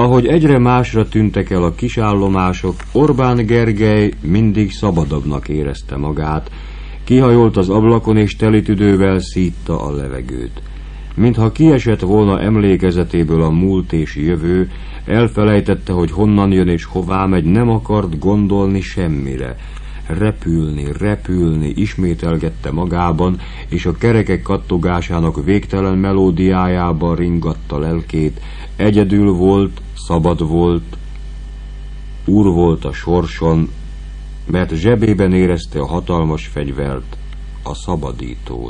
Ahogy egyre másra tűntek el a kisállomások, Orbán Gergely mindig szabadabbnak érezte magát, kihajolt az ablakon és teli tüdővel szítta a levegőt. Mintha kiesett volna emlékezetéből a múlt és jövő, elfelejtette, hogy honnan jön és hová megy, nem akart gondolni semmire. Repülni, ismételgette magában, és a kerekek kattogásának végtelen melódiájában ringatta lelkét. Egyedül volt, szabad volt, úr volt a sorson, mert zsebében érezte a hatalmas fegyvert, a szabadítót.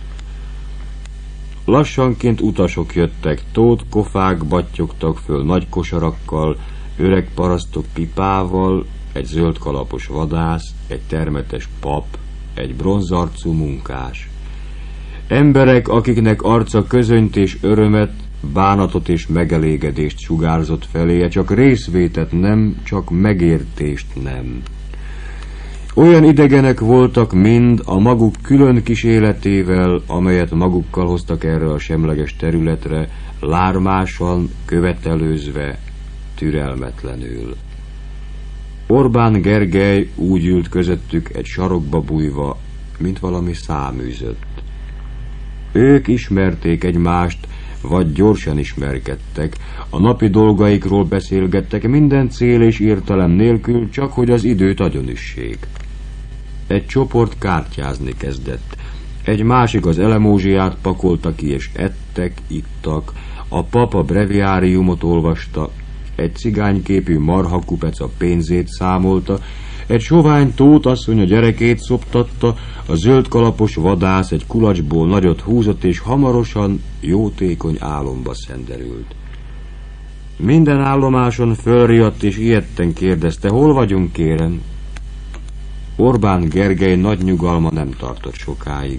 Lassanként utasok jöttek, tótkofák battyogtak föl nagy kosarakkal, öreg parasztok pipával, egy zöld kalapos vadász, egy termetes pap, egy bronzarcú munkás. Emberek, akiknek arca közönyt és örömet, bánatot és megelégedést sugárzott feléje, csak részvétet nem, csak megértést nem. Olyan idegenek voltak mind a maguk külön kis életével, amelyet magukkal hoztak erre a semleges területre, lármásan, követelőzve, türelmetlenül. Orbán Gergely úgy ült közöttük egy sarokba bújva, mint valami száműzött. Ők ismerték egymást, vagy gyorsan ismerkedtek, a napi dolgaikról beszélgettek, minden cél és értelem nélkül, csak hogy az időt agyonüssék. Egy csoport kártyázni kezdett, egy másik az elemózsiát pakolta ki, és ettek, ittak, a pap a breviáriumot olvasta, egy cigányképű marhakupec a pénzét számolta, egy sovány tótasszony a gyerekét szoptatta, a zöld kalapos vadász egy kulacsból nagyot húzott, és hamarosan jótékony álomba szenderült. Minden állomáson fölriadt és ijedten kérdezte, hol vagyunk, kérem? Orbán Gergely nagy nyugalma nem tartott sokáig.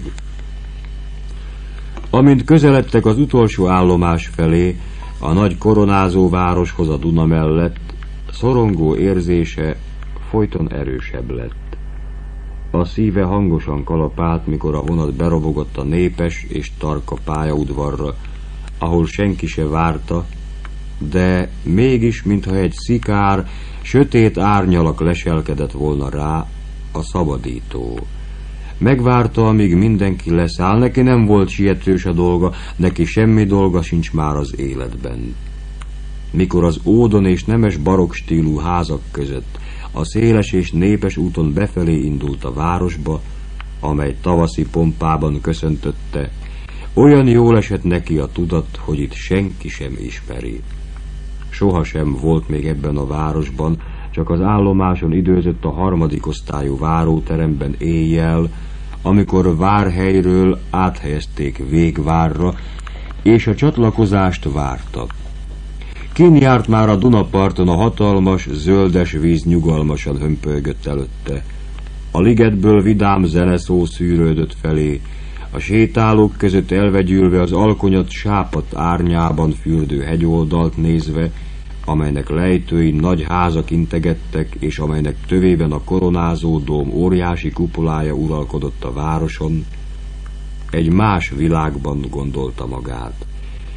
Amint közeledtek az utolsó állomás felé, a nagy koronázó városhoz a Duna mellett, szorongó érzése folyton erősebb lett. A szíve hangosan kalapált, mikor a vonat berobogott a népes és tarka pályaudvarra, ahol senki se várta, de mégis, mintha egy szikár, sötét árnyalak leselkedett volna rá, a szabadító. Megvárta, amíg mindenki leszáll, neki nem volt sietős a dolga, neki semmi dolga sincs már az életben. Mikor az ódon és nemes barokk stílú házak között a széles és népes úton befelé indult a városba, amely tavaszi pompában köszöntötte, olyan jól esett neki a tudat, hogy itt senki sem ismeri. Sohasem volt még ebben a városban, csak az állomáson időzött a 3. osztályú váróteremben éjjel, amikor Várhelyről áthelyezték Végvárra, és a csatlakozást várta. Kinn járt már a Dunaparton, a hatalmas, zöldes víz nyugalmasan hömpölygött előtte. A ligetből vidám zeneszó szűrődött felé, a sétálók között elvegyülve az alkonyat sápadt árnyában fürdő hegyoldalt nézve, amelynek lejtői nagy házak integettek, és amelynek tövében a koronázó dóm óriási kupolája uralkodott a városon, egy más világban gondolta magát.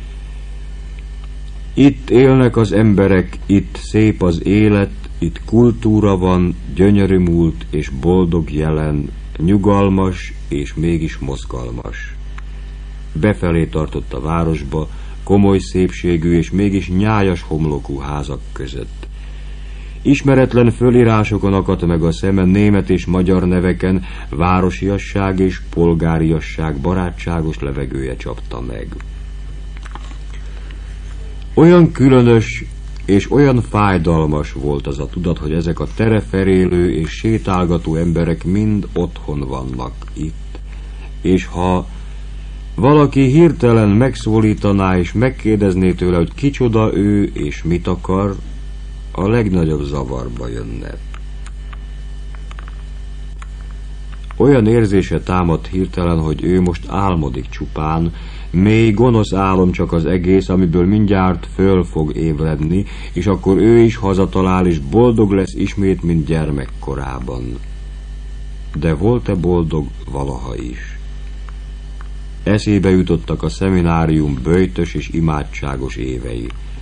Itt élnek az emberek, itt szép az élet, itt kultúra van, gyönyörű múlt és boldog jelen, nyugalmas és mégis mozgalmas. Befelé tartott a városba, komoly szépségű és mégis nyájas homlokú házak között. Ismeretlen fölírásokon akadt meg a szeme, német és magyar neveken városiasság és polgáriasság barátságos levegője csapta meg. Olyan különös és olyan fájdalmas volt az a tudat, hogy ezek a tereferélő és sétálgató emberek mind otthon vannak itt, és ha valaki hirtelen megszólítaná és megkérdezné tőle, hogy kicsoda ő és mit akar, a legnagyobb zavarba jönne. Olyan érzése támadt hirtelen, hogy ő most álmodik csupán, mély, gonosz álom csak az egész, amiből mindjárt föl fog ébredni, és akkor ő is hazatalál, és boldog lesz ismét, mint gyermekkorában. De volt-e boldog valaha is? Eszébe jutottak a szeminárium böjtös és imádságos évei.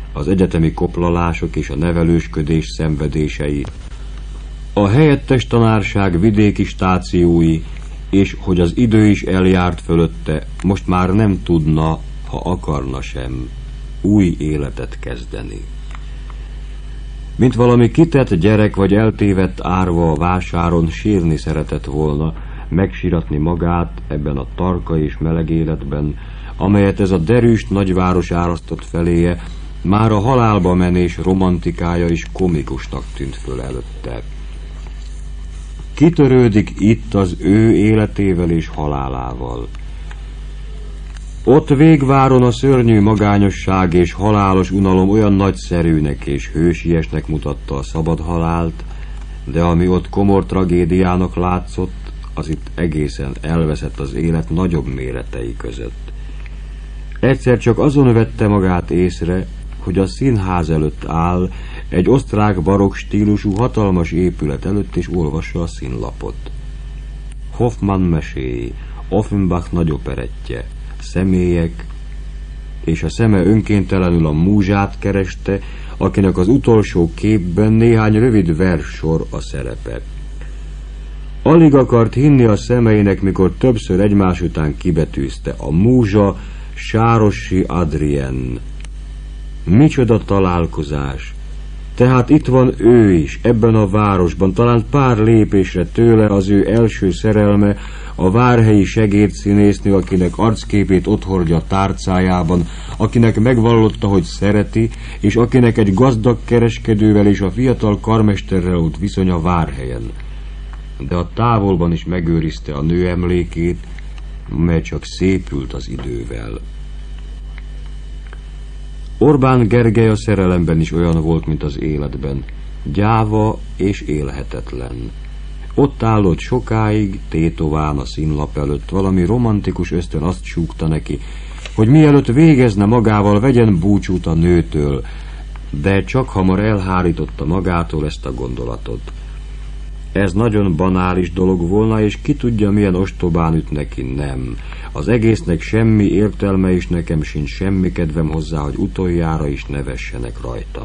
az egyetemi koplalások és a nevelősködés szenvedései, a helyettes tanárság vidéki stációi, és hogy az idő is eljárt fölötte, most már nem tudna, ha akarna sem, új életet kezdeni. Mint valami kitett gyerek vagy eltévedt árva a vásáron sírni szeretett volna, megsiratni magát ebben a tarka és meleg életben, amelyet ez a derűs nagyváros árasztott feléje, már a halálba menés romantikája is komikusnak tűnt föl előtte. Kitörődik itt az ő életével és halálával. Ott végváron a szörnyű magányosság és halálos unalom olyan nagyszerűnek és hősiesnek mutatta a szabad halált, de ami ott komor tragédiának látszott, az itt egészen elveszett az élet nagyobb méretei között. Egyszer csak azon vette magát észre, hogy a színház előtt áll, egy osztrák barokk stílusú hatalmas épület előtt, és olvassa a színlapot. Hoffmann meséi, Offenbach nagyoperettje, személyek, és a szeme önkéntelenül a múzsát kereste, akinek az utolsó képben néhány rövid verssor a szerepe. Alig akart hinni a szemeinek, mikor többször egymás után kibetűzte: a múzsa, Sárossi Adrien. Micsoda találkozás! Tehát itt van ő is, ebben a városban, talán pár lépésre tőle az ő első szerelme, a várhelyi segédszínésznő, akinek arcképét otthordja a tárcájában, akinek megvallotta, hogy szereti, és akinek egy gazdag kereskedővel és a fiatal karmesterrel volt viszonya Várhelyen. De a távolban is megőrizte a nő emlékét, mely csak szépült az idővel. Orbán Gergely a szerelemben is olyan volt, mint az életben, gyáva és élhetetlen. Ott állott sokáig, tétován a színlap előtt, valami romantikus ösztön azt súgta neki, hogy mielőtt végezne magával, vegyen búcsút a nőtől, de csak hamar elhárította magától ezt a gondolatot. Ez nagyon banális dolog volna, és ki tudja, milyen ostobán üt neki, nem. Az egésznek semmi értelme, és nekem sincs semmi kedvem hozzá, hogy utoljára is nevessenek rajtam.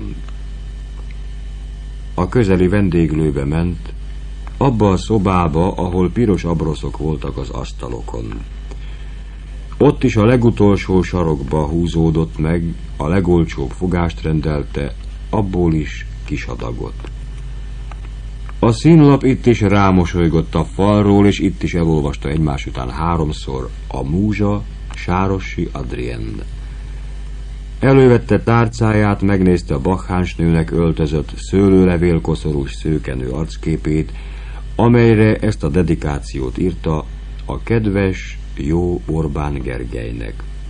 A közeli vendéglőbe ment, abba a szobába, ahol piros abroszok voltak az asztalokon. Ott is a legutolsó sarokba húzódott meg, a legolcsóbb fogást rendelte, abból is kis adagot. A színlap itt is rámosolygott a falról, és itt is elolvasta egymás után 3-szor: a múzsa, Sárossi Adrien. Elővette tárcáját, megnézte a bakhánsnőnek öltözött, szőlőlevélkoszorús szőkenő arcképét, amelyre ezt a dedikációt írta: a kedves, jó Orbán Gergelynek.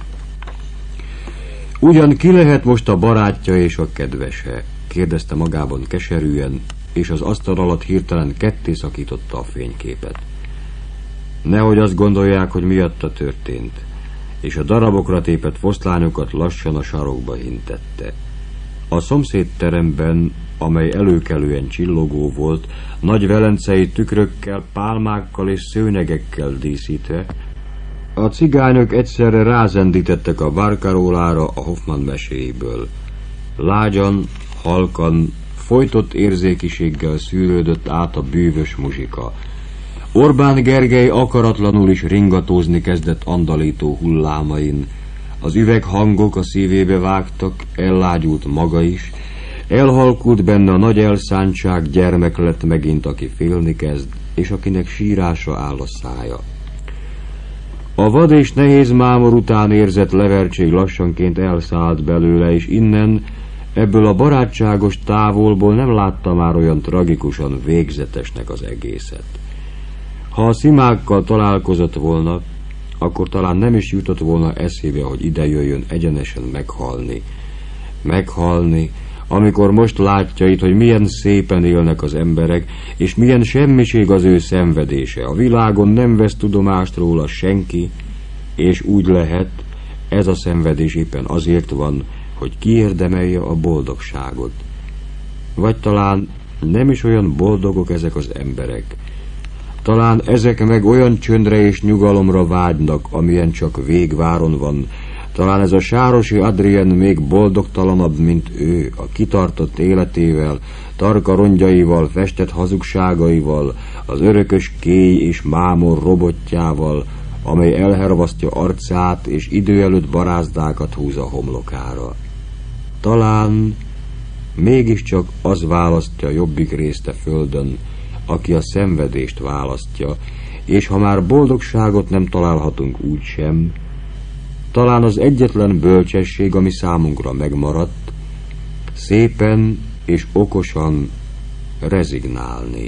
Ugyan ki lehet most a barátja és a kedvese? Kérdezte magában keserűen, és az asztal alatt hirtelen ketté szakította a fényképet. Nehogy azt gondolják, hogy miatta történt, és a darabokra tépett foszlányokat lassan a sarokba hintette. A szomszédteremben, amely előkelően csillogó volt, nagy velencei tükrökkel, pálmákkal és szőnyegekkel díszítve, a cigányok egyszerre rázendítettek a barkarólára a Hoffmann meséiből. Lágyan, halkan, folytott érzékiséggel szűrődött át a bűvös muzsika. Orbán Gergely akaratlanul is ringatózni kezdett andalító hullámain. Az üveghangok a szívébe vágtak, ellágyult maga is, elhalkult benne a nagy elszántság, gyermek lett megint, aki félni kezd, és akinek sírásra áll a szája. A vad és nehéz mámor után érzett levertség lassanként elszállt belőle, és innen, ebből a barátságos távolból nem látta már olyan tragikusan végzetesnek az egészet. Ha a szimákkal találkozott volna, akkor talán nem is jutott volna eszébe, hogy ide jöjjön egyenesen meghalni. Meghalni, amikor most látja itt, hogy milyen szépen élnek az emberek, és milyen semmiség az ő szenvedése. A világon nem vesz tudomást róla senki, és úgy lehet, ez a szenvedés éppen azért van, hogy kiérdemelje a boldogságot. Vagy talán nem is olyan boldogok ezek az emberek. Talán ezek meg olyan csöndre és nyugalomra vágynak, amilyen csak végváron van, Talán ez a sárosi Adrien még boldogtalanabb, mint ő, a kitartott életével, tarka rongyaival, festett hazugságaival, az örökös kéj és mámor robotjával, amely elhervasztja arcát és idő előtt barázdákat húz a homlokára. Talán mégiscsak az választja jobbik részt a földön, aki a szenvedést választja, és ha már boldogságot nem találhatunk úgysem, talán az egyetlen bölcsesség, ami számunkra megmaradt, szépen és okosan rezignálni.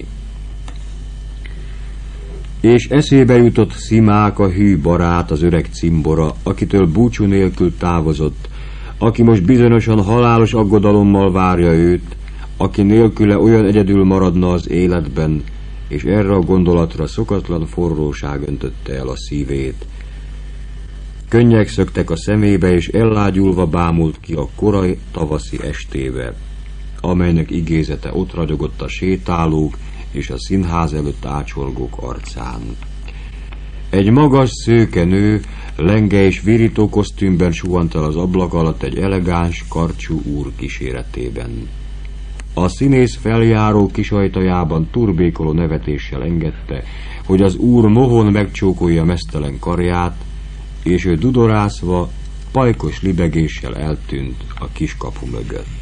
És eszébe jutott Szimák, a hű barát, az öreg cimbora, akitől búcsú nélkül távozott, aki most bizonyosan halálos aggodalommal várja őt, aki nélküle olyan egyedül maradna az életben, és erre a gondolatra szokatlan forróság öntötte el a szívét. Könnyek szöktek a szemébe, és ellágyulva bámult ki a korai tavaszi estébe, amelynek igézete ott ragyogott a sétálók és a színház előtt ácsorgók arcán. Egy magas, szőke nő, lenge és virító kosztümben suhant el az ablak alatt egy elegáns, karcsú úr kíséretében. A színész feljáró kisajtajában turbékoló nevetéssel engedte, hogy az úr mohon megcsókolja meztelen karját, és ő dudorászva, pajkos libegéssel eltűnt a kiskapu mögött.